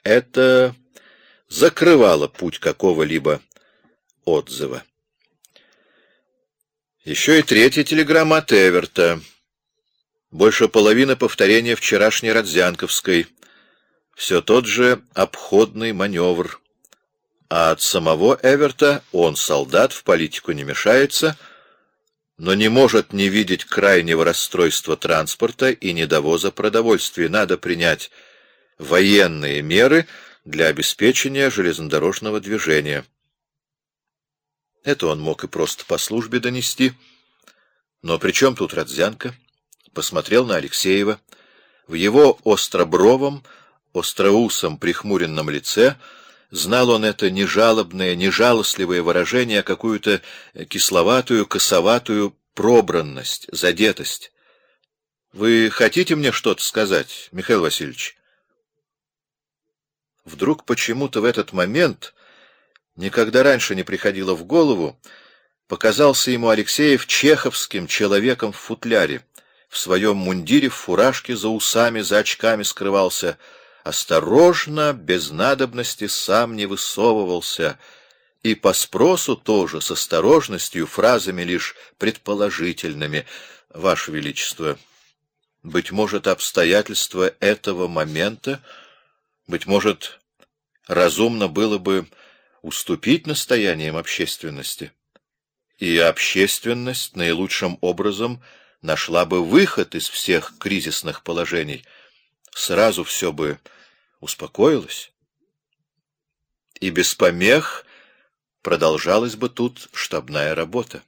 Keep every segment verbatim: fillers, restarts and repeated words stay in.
это закрывало путь какого-либо отзыва. Еще и третья телеграмма от Эверта. Больше половины повторения вчерашней Родзянковской. Все тот же обходный маневр. А от самого Эверта: он, солдат, в политику не мешается, но не может не видеть крайнего расстройства транспорта и недовоза продовольствия. Надо принять военные меры для обеспечения железнодорожного движения. Это он мог и просто по службе донести. Но при чем тут Родзянко? Посмотрел на Алексеева. В его остробровом, остроусом прихмуренном лице знал он это не жалобное, не жалостливое выражение, а какую-то кисловатую, косоватую пробранность, задетость. — Вы хотите мне что-то сказать, Михаил Васильевич? Вдруг почему-то в этот момент, никогда раньше не приходило в голову, показался ему Алексеев чеховским человеком в футляре. В своем мундире, в фуражке, за усами, за очками скрывался. Осторожно, без надобности, сам не высовывался. И по спросу тоже с осторожностью, фразами лишь предположительными. Ваше Величество, быть может, обстоятельства этого момента, быть может, разумно было бы уступить настояниям общественности, и общественность наилучшим образом нашла бы выход из всех кризисных положений. Сразу все бы успокоилось, и без помех продолжалась бы тут штабная работа.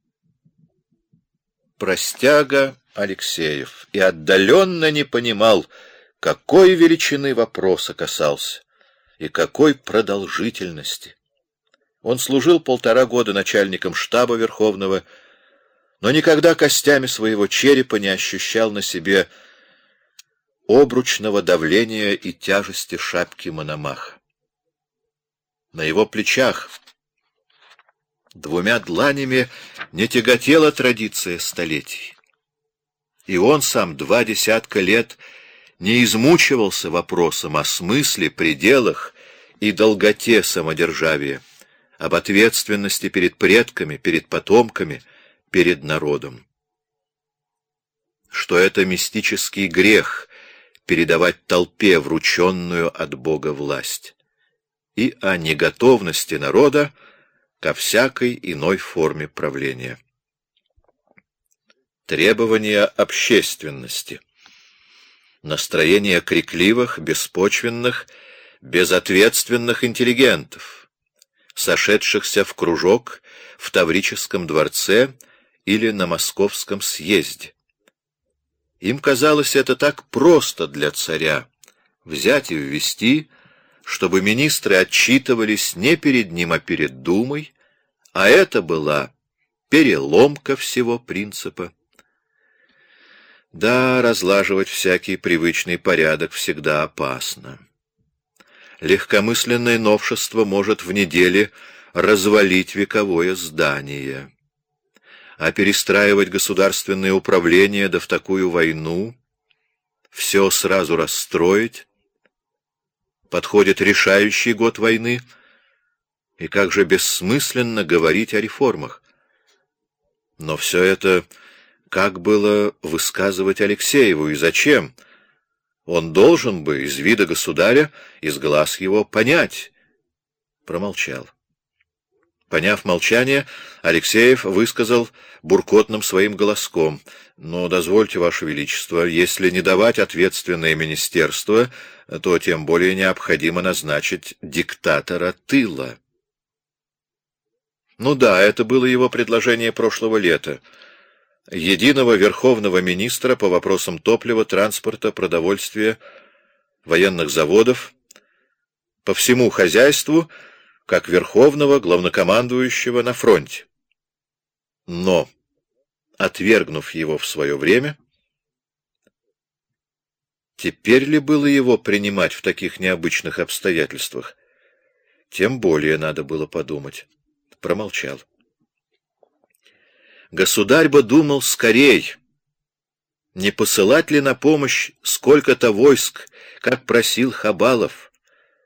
Простяга Алексеев и отдаленно не понимал, какой величины вопроса касался и какой продолжительности. Он служил полтора года начальником штаба Верховного, но никогда костями своего черепа не ощущал на себе обручного давления и тяжести шапки Мономаха. На его плечах двумя дланями не тяготела традиция столетий, и он сам два десятка лет не измучивался вопросом о смысле, пределах и долготе самодержавия, об ответственности перед предками, перед потомками, перед народом. Что это мистический грех — передавать толпе врученную от Бога власть, и о неготовности народа ко всякой иной форме правления. Требования общественности. Настроение крикливых, беспочвенных, безответственных интеллигентов, сошедшихся в кружок в Таврическом дворце или на Московском съезде. Им казалось это так просто для царя — взять и ввести, чтобы министры отчитывались не перед ним, а перед Думой, а это была переломка всего принципа. Да, разлаживать всякий привычный порядок всегда опасно. Легкомысленное новшество может в неделе развалить вековое здание. А перестраивать государственное управление, да в такую войну, все сразу расстроить. Подходит решающий год войны, и как же бессмысленно говорить о реформах. Но все это как было высказывать Алексееву, и зачем? Он должен бы из вида государя, из глаз его понять. Промолчал. Поняв молчание, Алексеев высказал буркотным своим голоском: «Но дозвольте, Ваше Величество, если не давать ответственное министерство, то тем более необходимо назначить диктатора тыла». Ну да, это было его предложение прошлого лета. Единого верховного министра по вопросам топлива, транспорта, продовольствия, военных заводов, по всему хозяйству, как верховного главнокомандующего на фронте. Но, отвергнув его в свое время, теперь ли было его принимать в таких необычных обстоятельствах? Тем более надо было подумать. Промолчал. Государь бы думал скорей, не посылать ли на помощь сколько-то войск, как просил Хабалов,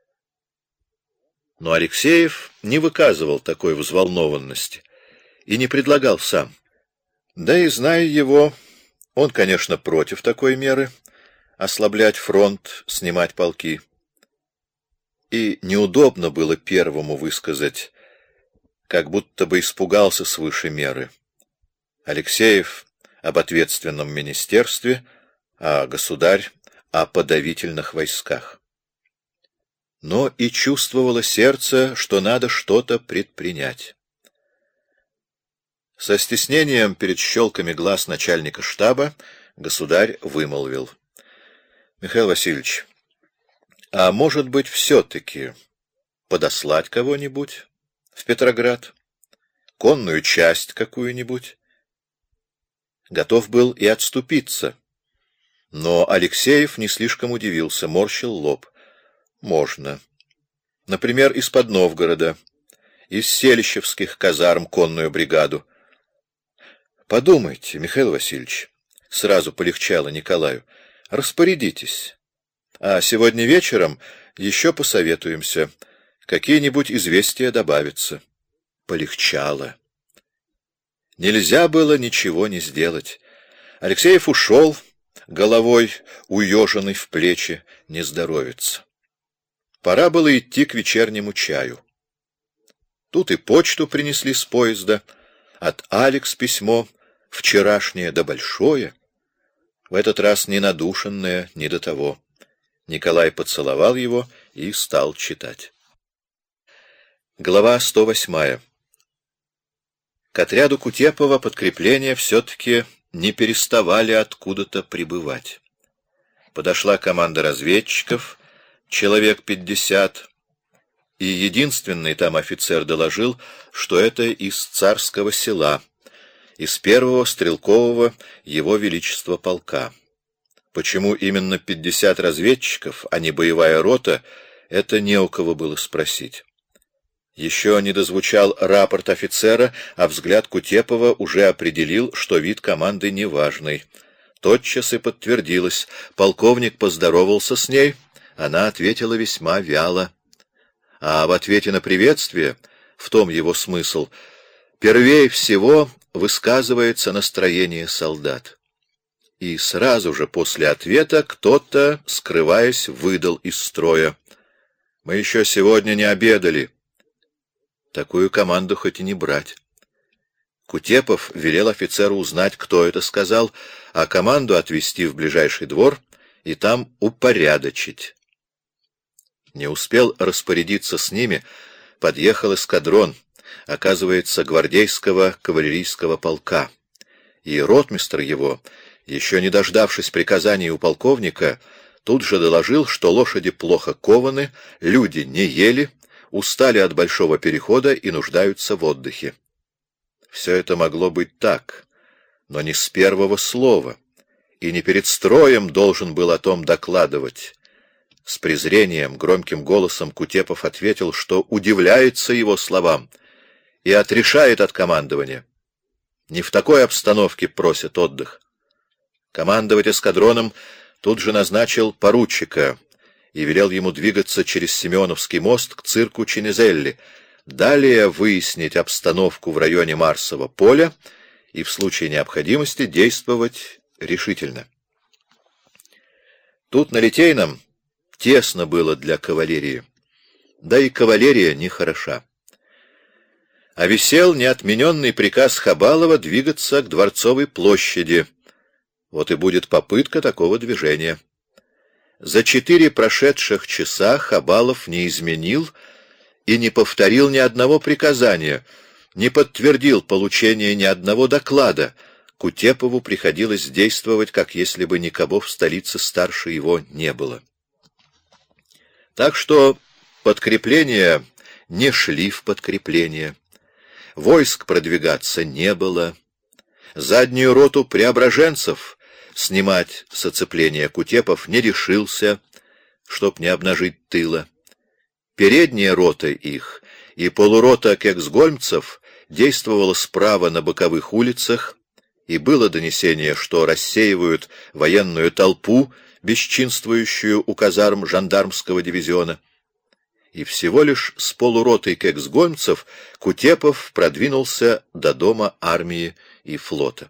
Но Алексеев не выказывал такой взволнованности и не предлагал сам. Да и, зная его, он, конечно, против такой меры — ослаблять фронт, снимать полки. И неудобно было первому высказать, как будто бы испугался свыше меры. Алексеев об ответственном министерстве, а государь о подавительных войсках. Но и чувствовало сердце, что надо что-то предпринять. Со стеснением перед щелками глаз начальника штаба государь вымолвил: «Михаил Васильевич, а может быть, все-таки подослать кого-нибудь в Петроград? Конную часть какую-нибудь?» Готов был и отступиться. Но Алексеев не слишком удивился, морщил лоб. «Можно. Например, из-под Новгорода, из селищевских казарм конную бригаду». «Подумайте, Михаил Васильевич», — сразу полегчало Николаю, — «распорядитесь. А сегодня вечером еще посоветуемся. Какие-нибудь известия добавятся». Полегчало. Нельзя было ничего не сделать. Алексеев ушел, головой уеженный в плечи, не здоровится. Пора было идти к вечернему чаю. Тут и почту принесли с поезда. От Алекс письмо, вчерашнее да большое. В этот раз не надушенное, не до того. Николай поцеловал его и стал читать. Глава сто восьмая. К отряду Кутепова подкрепления все-таки не переставали откуда-то прибывать. Подошла команда разведчиков, человек пятьдесят, и единственный там офицер доложил, что это из Царского Села, из первого стрелкового его величества полка. Почему именно пятьдесят разведчиков, а не боевая рота, это не у кого было спросить. Еще не дозвучал рапорт офицера, а взгляд Кутепова уже определил, что вид команды неважный. Тотчас и подтвердилось. Полковник поздоровался с ней, она ответила весьма вяло. А в ответе на приветствие, в том его смысл, первей всего высказывается настроение солдат. И сразу же после ответа кто-то, скрываясь, выдал из строя: «Мы еще сегодня не обедали». Такую команду хоть и не брать. Кутепов велел офицеру узнать, кто это сказал, а команду отвезти в ближайший двор и там упорядочить. Не успел распорядиться с ними, подъехал эскадрон, оказывается, гвардейского кавалерийского полка, и ротмистр его, еще не дождавшись приказаний у полковника, тут же доложил, что лошади плохо кованы, люди не ели, устали от большого перехода и нуждаются в отдыхе. Все это могло быть так, но не с первого слова, и не перед строем должен был о том докладывать. С презрением, громким голосом Кутепов ответил, что удивляется его словам и отрешает от командования. Не в такой обстановке просят отдых. Командовать эскадроном тут же назначил поручика и велел ему двигаться через Семеновский мост к цирку Чинизелли, далее выяснить обстановку в районе Марсового поля и в случае необходимости действовать решительно. Тут на Литейном тесно было для кавалерии, да и кавалерия нехороша. А висел неотмененный приказ Хабалова двигаться к Дворцовой площади. Вот и будет попытка такого движения. За четыре прошедших часа Хабалов не изменил и не повторил ни одного приказания, не подтвердил получение ни одного доклада. Кутепову приходилось действовать, как если бы никого в столице старше его не было. Так что подкрепления не шли в подкрепление, войск продвигаться не было. Заднюю роту преображенцев снимать с оцепления Кутепов не решился, чтоб не обнажить тыла. Передняя рота их и полурота кексгольмцев действовала справа на боковых улицах, и было донесение, что рассеивают военную толпу, бесчинствующую у казарм жандармского дивизиона. и всего лишь с полуротой кексгольмцев Кутепов продвинулся до дома армии и флота.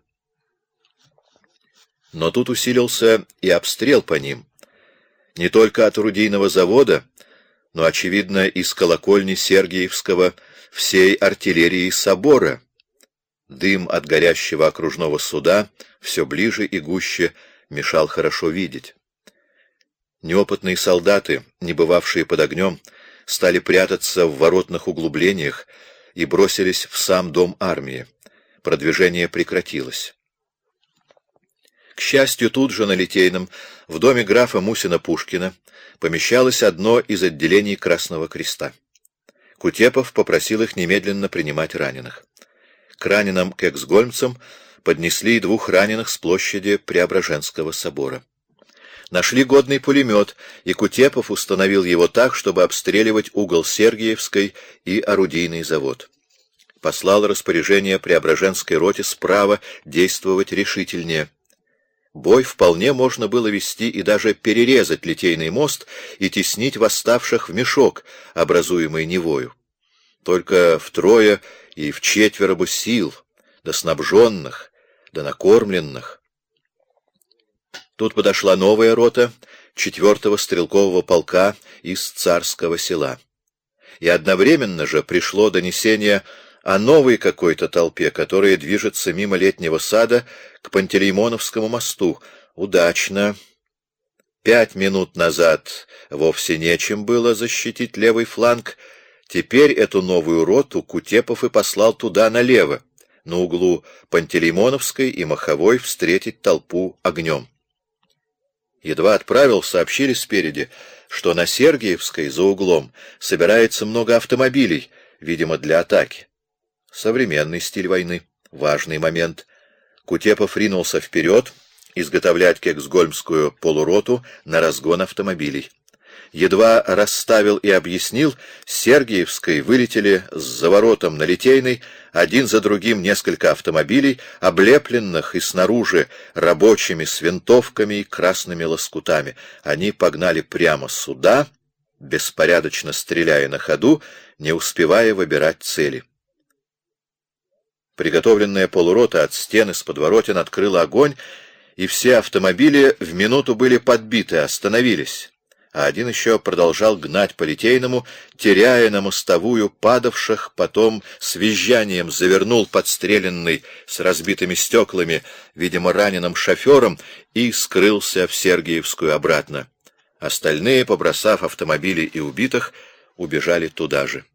Но тут усилился и обстрел по ним, не только от орудийного завода, но, очевидно, из колокольни Сергиевского всей артиллерии собора. Дым от горящего окружного суда все ближе и гуще мешал хорошо видеть. Неопытные солдаты, не бывавшие под огнем, стали прятаться в воротных углублениях и бросились в сам дом армии. Продвижение прекратилось. К счастью, тут же на Литейном, в доме графа Мусина-Пушкина, помещалось одно из отделений Красного Креста. Кутепов попросил их немедленно принимать раненых. К раненым кексгольмцам поднесли двух раненых с площади Преображенского собора. Нашли годный пулемет, и Кутепов установил его так, чтобы обстреливать угол Сергиевской и орудийный завод. Послал распоряжение Преображенской роте справа действовать решительнее. Бой вполне можно было вести и даже перерезать Литейный мост и теснить восставших в мешок, образуемый Невою. Только втрое и вчетверо бы сил, да снабженных, да накормленных. Тут подошла новая рота четвертого стрелкового полка из Царского Села. И одновременно же пришло донесение о новой какой-то толпе, которая движется мимо Летнего сада к Пантелеймоновскому мосту. Удачно. Пять минут назад вовсе нечем было защитить левый фланг. Теперь эту новую роту Кутепов и послал туда налево, на углу Пантелеймоновской и Маховой, встретить толпу огнем. Едва отправил, сообщили спереди, что на Сергиевской за углом собирается много автомобилей, видимо, для атаки. Современный стиль войны. Важный момент. Кутепов ринулся вперед, изготовлять кексгольмскую полуроту на разгон автомобилей. Едва расставил и объяснил, с Сергиевской вылетели с заворотом на Литейной один за другим несколько автомобилей, облепленных и снаружи рабочими с винтовками и красными лоскутами. Они погнали прямо сюда, беспорядочно стреляя на ходу, не успевая выбирать цели. Приготовленная полурота от стены с подворотен открыла огонь, и все автомобили в минуту были подбиты, остановились, а один еще продолжал гнать по Литейному, теряя на мостовую падавших, потом с визжанием завернул подстреленный с разбитыми стеклами, видимо, раненым шофером, и скрылся в Сергиевскую обратно. Остальные, побросав автомобили и убитых, убежали туда же.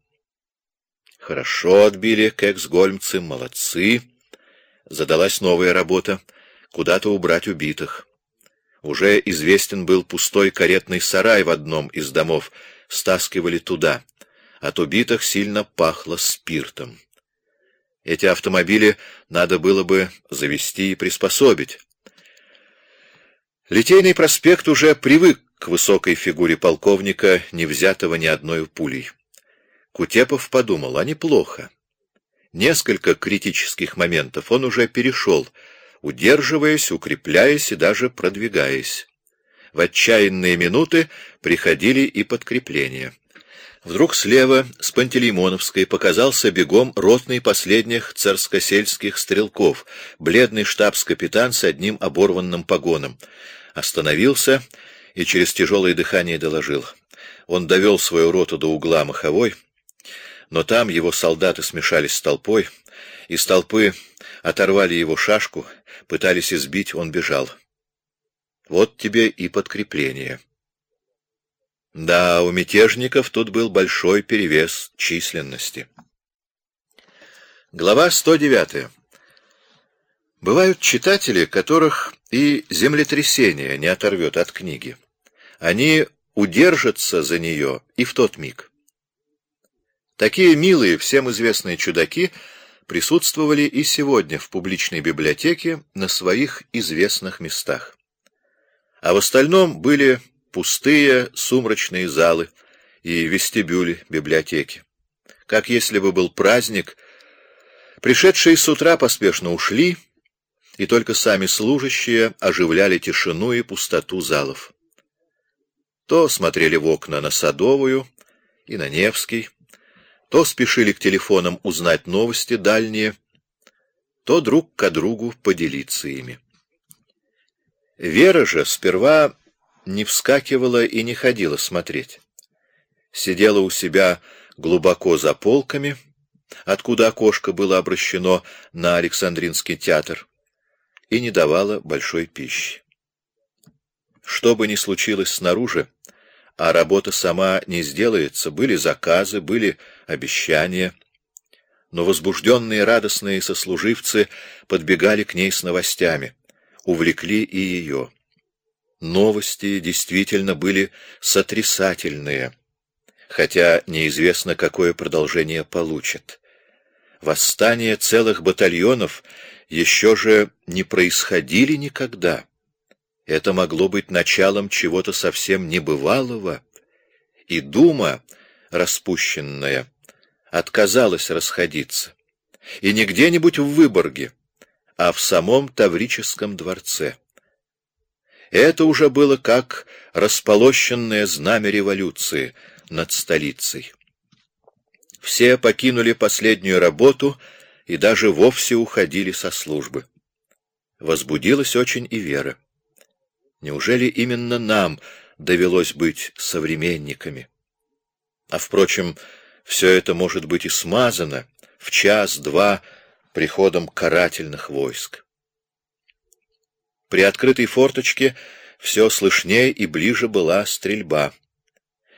Хорошо отбили кексгольмцы, молодцы. Задалась новая работа — куда-то убрать убитых. Уже известен был пустой каретный сарай в одном из домов, стаскивали туда. От убитых сильно пахло спиртом. Эти автомобили надо было бы завести и приспособить. Литейный проспект уже привык к высокой фигуре полковника, не взятого ни одной пулей. Кутепов подумал, а неплохо. Несколько критических моментов он уже перешел, удерживаясь, укрепляясь и даже продвигаясь. В отчаянные минуты приходили и подкрепления. Вдруг слева, с Пантелеймоновской, показался бегом ротный последних царскосельских стрелков, бледный штабс-капитан с одним оборванным погоном. Остановился и через тяжелое дыхание доложил. Он довел свою роту до угла Маховой, но там его солдаты смешались с толпой, из толпы оторвали его шашку, пытались избить, он бежал. Вот тебе и подкрепление. Да, у мятежников тут был большой перевес численности. Глава сто девятая. Бывают читатели, которых и землетрясение не оторвет от книги. Они удержатся за нее и в тот миг. Такие милые, всем известные чудаки присутствовали и сегодня в публичной библиотеке на своих известных местах. А в остальном были пустые сумрачные залы и вестибюли библиотеки. Как если бы был праздник, пришедшие с утра поспешно ушли, и только сами служащие оживляли тишину и пустоту залов. То смотрели в окна на Садовую и на Невский, то спешили к телефонам узнать новости дальние, то друг к другу поделиться ими. Вера же сперва не вскакивала и не ходила смотреть. Сидела у себя глубоко за полками, откуда окошко было обращено на Александринский театр, и не давала большой пищи. Что бы ни случилось снаружи, а работа сама не сделается, были заказы, были обещания, но возбужденные радостные сослуживцы подбегали к ней с новостями, увлекли и ее. Новости действительно были сотрясательные, хотя неизвестно, какое продолжение получат. Восстания целых батальонов еще же не происходили никогда. Это могло быть началом чего-то совсем небывалого, и дума, распущенная, отказалась расходиться, и не где-нибудь в Выборге, а в самом Таврическом дворце. Это уже было как располощенное знамя революции над столицей. Все покинули последнюю работу и даже вовсе уходили со службы. Возбудилась очень и Вера. Неужели именно нам довелось быть современниками? А, впрочем, все это может быть и смазано в час-два приходом карательных войск. При открытой форточке все слышней и ближе была стрельба.